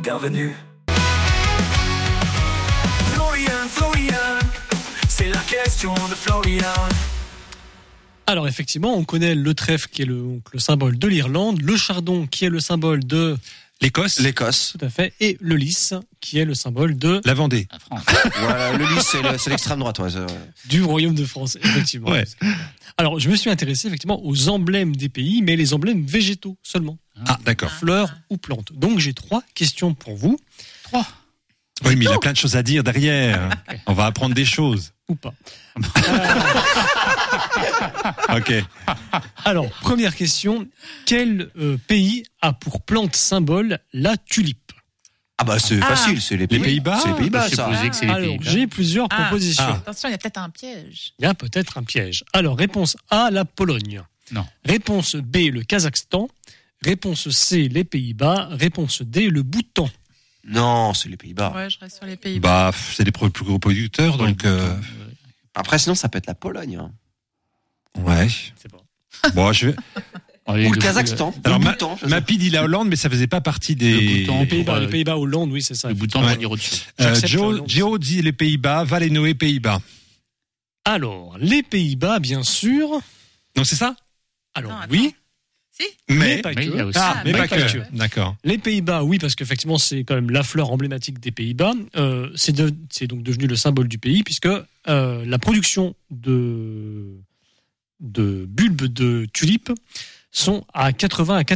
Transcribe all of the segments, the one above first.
Bienvenue. Florian, c'est la question de Florian. Alors effectivement, on connaît le trèfle qui est le symbole de l'Irlande, le chardon qui est le symbole de L'Écosse. tout à fait, et le lys qui est le symbole de La Vendée. La France. Voilà, le lys, c'est l'extrême droite. Ouais. du Royaume de France, effectivement. Ouais. Alors je me suis intéressé effectivement aux emblèmes des pays, mais les emblèmes végétaux seulement, Ah, d'accord. fleurs ou plantes. Donc j'ai 3 questions pour vous, Oui, mais il a plein de choses à dire derrière. On va apprendre des choses. ou pas. Ok. Alors première question, quel pays a pour plante symbole la tulipe? Ah bah c'est facile, c'est les Pays-Bas. C'est les Pays-Bas, Je ça. supposais que c'est les Alors Pays-Bas. j'ai plusieurs Ah. propositions. Ah. Attention, il y a peut-être un piège. Il y a peut-être un piège. Alors, réponse A, la Pologne. Non. Réponse B, le Kazakhstan. Réponse C, les Pays-Bas. Réponse D, le Bhoutan. Non, c'est les Pays-Bas. Ouais, je reste sur les Pays-Bas. Bah, c'est les plus gros producteurs, donc. Après, sinon, ça peut être la Pologne. Hein. Ouais. C'est bon. Bon, je vais. Ou le Kazakhstan. Alors, le Bhoutan, je sais. Mapi dit la Hollande, mais ça faisait pas partie des. Le Bhoutan, Les Pays-Bas, Hollande, oui, c'est ça. Le Bhoutan, on va dire autre chose. J'accepte la Hollande. Joe dit les Pays-Bas, Valénoé, Pays-Bas. Alors, les Pays-Bas, bien sûr. Donc c'est ça? Alors, Non, attends. oui, Si. mais pas Mais il y a que. aussi. Mais pas pas que. que. D'accord. Les Pays-Bas, oui, parce qu'effectivement, c'est quand même la fleur emblématique des Pays-Bas. C'est donc devenu le symbole du pays, puisque la production de bulbes de tulipes sont à 80 à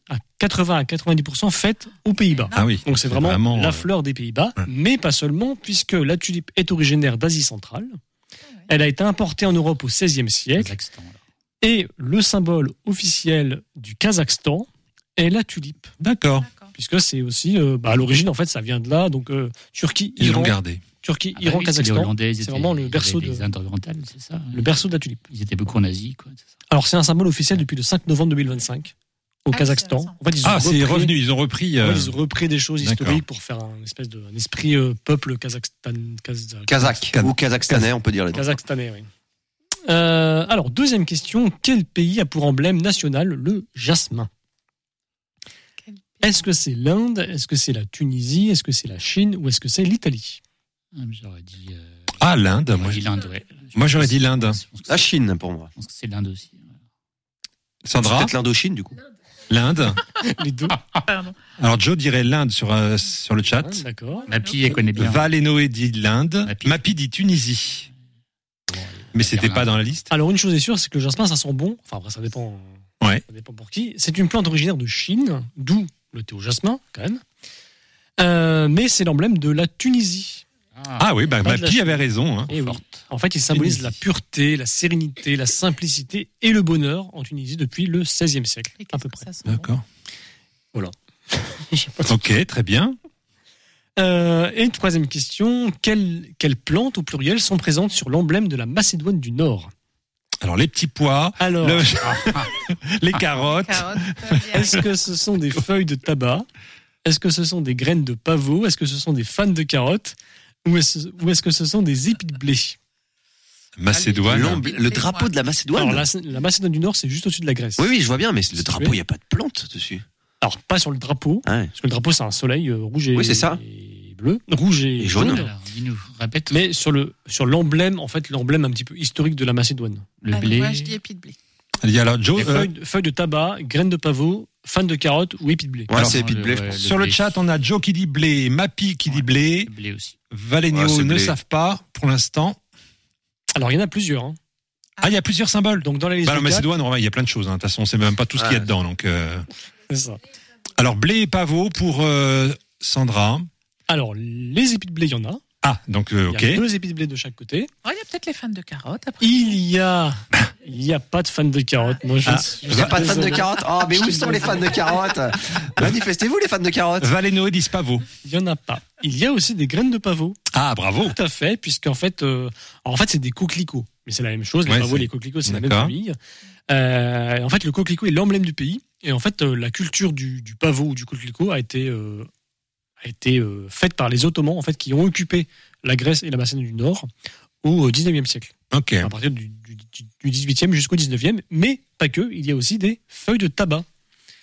90% faites aux Pays-Bas. Ah oui. Donc c'est vraiment la euh, fleur des Pays-Bas, ouais. mais pas seulement, puisque la tulipe est originaire d'Asie centrale. Elle a été importée en Europe au XVIe siècle. Kazakhstan, alors. Et le symbole officiel du Kazakhstan est la tulipe. D'accord. D'accord. Puisque c'est aussi, à l'origine, en fait, ça vient de là. Donc, Turquie, Ils l'ont Iran, gardé. Turquie, Ah bah Iran, oui, Kazakhstan. les Hollandais, ils c'est étaient- vraiment le il y berceau avait de, les Indes orientales, c'est ça. le berceau de la tulipe. Ils étaient beaucoup en Asie, quoi. C'est ça. Alors, c'est un symbole officiel depuis le 5 novembre 2025 au Ah, Kazakhstan. c'est récent. En fait, ils ont Ah, c'est repris- revenu. Ils ont repris. en fait, ils ont repris des choses D'accord. historiques pour faire un esprit peuple Kazakh ou kazakhstanais, on peut dire les deux. kazakhstanais. Oui. Alors, deuxième question. Quel pays a pour emblème national le jasmin? Quel pays. Est-ce que c'est l'Inde? Est-ce que c'est la Tunisie? Est-ce que c'est la Chine? Ou est-ce que c'est l'Italie? Ah, mais j'aurais dit. Ah, l'Inde. Moi, Moi, j'ai dit l'Inde, ouais. Moi, j'aurais dit l'Inde. Je pense que La c'est- Chine, pour moi. Je pense que c'est l'Inde aussi. C'est Sandra, peut-être l'Indochine, du coup. l'Inde. Les deux. Pardon. Alors, Joe dirait l'Inde sur le chat. Ouais, d'accord. Mapi, elle connaît bien. Val et Noé dit l'Inde. Mapi. Mapi dit Tunisie. Mais c'était pas dans la liste. Alors, une chose est sûre, c'est que le jasmin, ça sent bon. Enfin, après, ça dépend. Ouais. Ça dépend pour qui. C'est une plante originaire de Chine, d'où le thé au jasmin, quand même. Mais c'est l'emblème de la Tunisie. Ah oui, bah, Pas de la Mapi Chine. avait raison. Hein. Et oui. En fait, il symbolise la pureté, la sérénité, la simplicité et le bonheur en Tunisie depuis le XVIe siècle, Et à qu'est-ce peu que près. ça sent bon. D'accord. Je sais pas. Ok, très bien. Et troisième question, quelles plantes au pluriel sont présentes sur l'emblème de la Macédoine du Nord? Alors, les petits pois, Alors, les carottes. Carottes, est-ce que ce sont des feuilles de tabac? Est-ce que ce sont des graines de pavot? Est-ce que ce sont des fans de carottes? Ou est-ce que ce sont des épis de blé? Macédoine. Le drapeau de la Macédoine. Alors, la Macédoine du Nord, c'est juste au-dessus de la Grèce. Oui, oui, je vois bien, mais le Si drapeau, tu il veux. n'y a pas de plante dessus. Alors, pas sur le drapeau, Ouais. parce que le drapeau, c'est un soleil rouge et, Oui, c'est ça. et bleu. Rouge et, Et jaune. Alors, dis-nous, répète. Mais sur l'emblème, en fait, l'emblème un petit peu historique de la Macédoine. Le Ah, blé. moi, je dis épi de blé. Il y a alors Joe. Feuilles de tabac, graines de pavot, fans de carottes ou épis de blé. Ouais, Alors, c'est épi de blé, je ouais, pense. Sur le blé. chat, on a Joe qui dit blé, Mapi qui dit blé, Le blé aussi. Valénio Ouais, c'est ne blé. savent pas pour l'instant. Alors, il y en a plusieurs. Hein. Ah, il y a plusieurs symboles. Donc, dans la liste Bah, la de quatre, Macédoine, vraiment, il y a plein de choses. Hein. De toute façon, c'est même pas tout ce qu'il y a Ouais. dedans. Donc, c'est ça. alors, blé et pavot pour Sandra. Alors, les épis de blé, il y en a. Ah, donc, ok. Il y a 2 épis de blé de chaque côté. Oh, il y a peut-être les fans de carottes après. Il y a pas de fans de carottes. Moi, Il n'y a pas de fans de carottes. Oh, mais où sont les fans de carottes? Manifestez-vous, les fans de carottes. Valéno disent pavot. Il y en a pas. Il y a aussi des graines de pavot. Ah, bravo. Tout à fait, puisqu'en fait, c'est des coquelicots. Mais c'est la même chose. Les Ouais, pavots et c'est- les coquelicots, c'est la même D'accord. famille. En fait, le coquelicot est l'emblème du pays. Et en fait, la culture du pavot ou du coquelicot a été faite par les Ottomans, en fait, qui ont occupé la Grèce et la Macédoine du Nord au 19e siècle. Ok. À partir du 18e jusqu'au 19e. Mais pas que, il y a aussi des feuilles de tabac.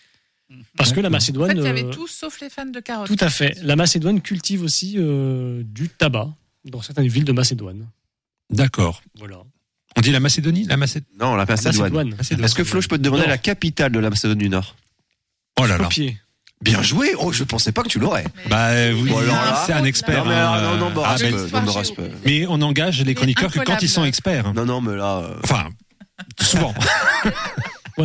Parce que la En fait, Macédoine, il y avait tout sauf les fans de carottes. tout à fait, la Macédoine cultive aussi du tabac dans certaines villes de Macédoine. D'accord. Voilà. On dit la Macédonie, Non, la Macédoine. Est-ce que Flo, je peux te demander Non. la capitale de la Macédoine du Nord? Oh là là. Copier. Bien joué. Oh, je pensais pas que tu l'aurais. Bah, vous, Bon, alors là- c'est un expert. Non, mais hein. alors, non, Ah, Boras, mais, non, Boras, peu. mais on engage les chroniqueurs que quand ils sont incollable. experts. Non, mais là. Enfin, souvent.